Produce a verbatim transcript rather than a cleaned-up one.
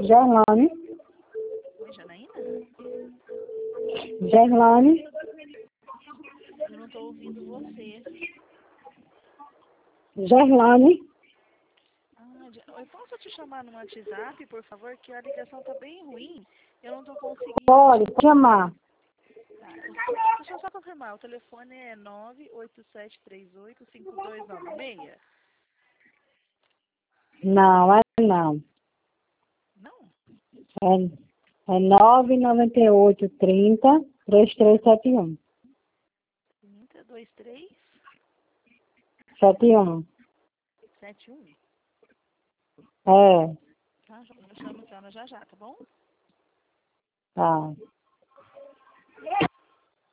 Gerlane. Oi, Janaína? Gerlane. Eu não estou ouvindo você. Gerlane. Ah, eu posso te chamar no WhatsApp, por favor, que a ligação está bem ruim. Eu não estou conseguindo. Pode chamar. Tá, deixa eu só confirmar. O telefone é nove oito sete três oito cinco dois nove seis? Não, é não. Não? É, é nove nove oito trinta três três sete um. trinta, vinte e três, sete um. setenta e um? É. Tá, eu chamo a senhora já já, tá bom? Tá.